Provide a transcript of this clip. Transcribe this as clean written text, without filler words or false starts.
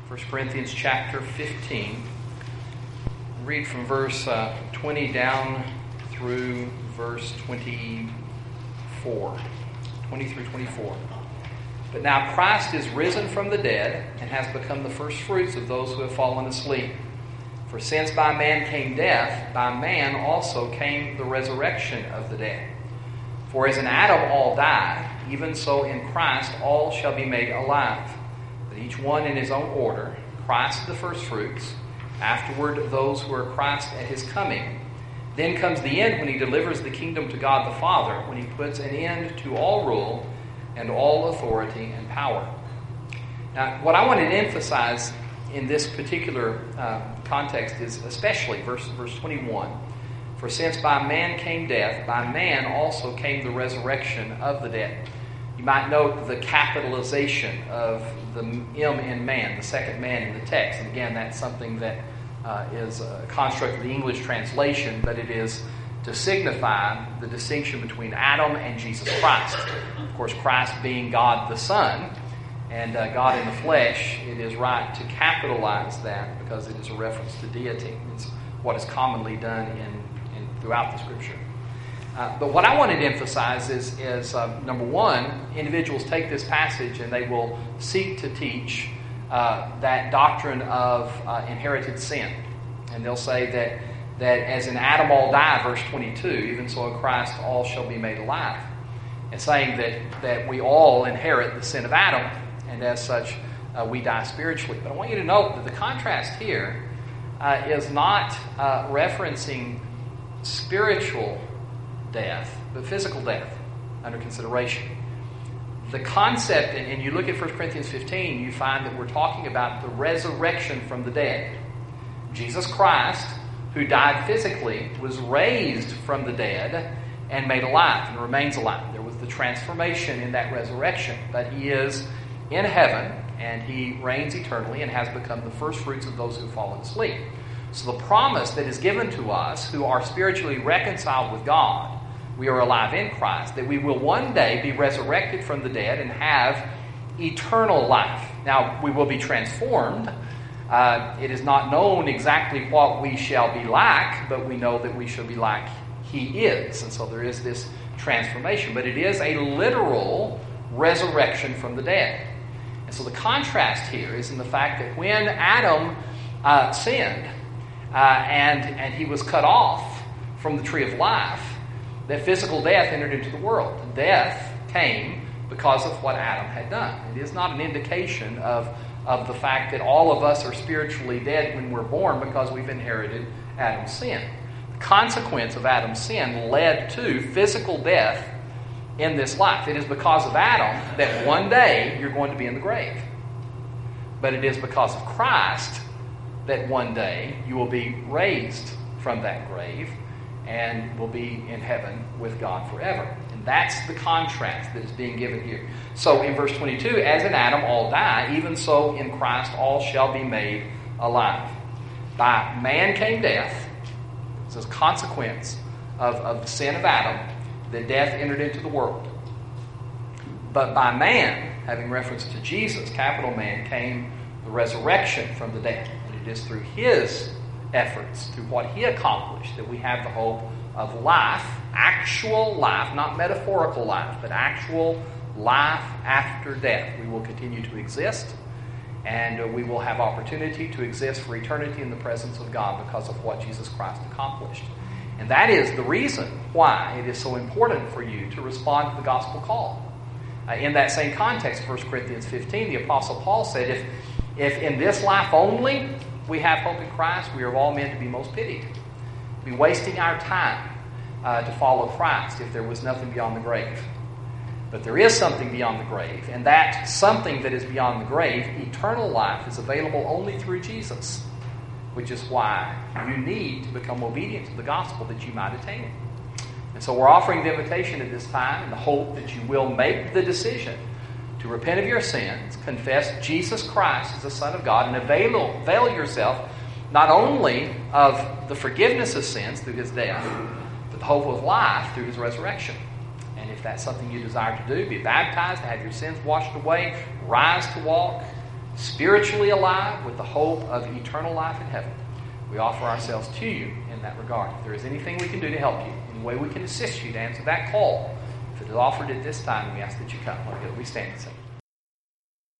1 Corinthians chapter 15. Read from verse 20 down through verse 24. 20 through 24. But now Christ is risen from the dead and has become the first fruits of those who have fallen asleep. For since by man came death, by man also came the resurrection of the dead. For as in Adam all die, even so in Christ all shall be made alive. But each one in his own order, Christ the firstfruits, afterward those who are Christ at his coming. Then comes the end when he delivers the kingdom to God the Father, when he puts an end to all rule and all authority and power. Now, what I wanted to emphasize in this particular context is especially verse 21. For since by man came death, by man also came the resurrection of the dead. You might note the capitalization of the M in man, the second man in the text. And again, that's something that is a construct of the English translation, but it is to signify the distinction between Adam and Jesus Christ. Of course, Christ being God the Son and God in the flesh, it is right to capitalize that because it is a reference to deity. It's what is commonly done throughout the Scripture. But what I wanted to emphasize is number one, individuals take this passage and they will seek to teach that doctrine of inherited sin. And they'll say that as in Adam all die, verse 22, even so in Christ all shall be made alive. And saying that we all inherit the sin of Adam, and as such we die spiritually. But I want you to note that the contrast here is not referencing spiritual death, but physical death under consideration. The concept, and you look at 1 Corinthians 15, you find that we're talking about the resurrection from the dead. Jesus Christ, who died physically, was raised from the dead and made alive and remains alive. There was the transformation in that resurrection, but he is in heaven and he reigns eternally and has become the first fruits of those who have fallen asleep. So the promise that is given to us who are spiritually reconciled with God, we are alive in Christ, that we will one day be resurrected from the dead and have eternal life. Now, we will be transformed. It is not known exactly what we shall be like, but we know that we shall be like he is. And so there is this transformation. But it is a literal resurrection from the dead. And so the contrast here is in the fact that when Adam sinned and he was cut off from the tree of life, that physical death entered into the world. Death came because of what Adam had done. It is not an indication of the fact that all of us are spiritually dead when we're born because we've inherited Adam's sin. The consequence of Adam's sin led to physical death in this life. It is because of Adam that one day you're going to be in the grave. But it is because of Christ that one day you will be raised from that grave and will be in heaven with God forever. And that's the contrast that is being given here. So in verse 22, as in Adam all die, even so in Christ all shall be made alive. By man came death. This is a consequence of the sin of Adam, that death entered into the world. But by man, having reference to Jesus, capital man, came the resurrection from the dead. And it is through his efforts, through what he accomplished, that we have the hope of life, actual life, not metaphorical life, but actual life after death. We will continue to exist, and we will have opportunity to exist for eternity in the presence of God because of what Jesus Christ accomplished. And that is the reason why it is so important for you to respond to the gospel call. In that same context, 1 Corinthians 15, the Apostle Paul said, if in this life only we have hope in Christ, we are of all men to be most pitied. Be wasting our time to follow Christ if there was nothing beyond the grave. But there is something beyond the grave, and that something that is beyond the grave, eternal life, is available only through Jesus, which is why you need to become obedient to the gospel that you might attain it. And so we're offering the invitation at this time in the hope that you will make the decision to repent of your sins, confess Jesus Christ as the Son of God, and avail yourself not only of the forgiveness of sins through his death, but the hope of life through his resurrection. And if that's something you desire to do, be baptized, have your sins washed away, rise to walk, spiritually alive with the hope of eternal life in heaven. We offer ourselves to you in that regard. If there is anything we can do to help you, any way we can assist you to answer that call, if it is offered at this time, we ask that you come. We stand and sing.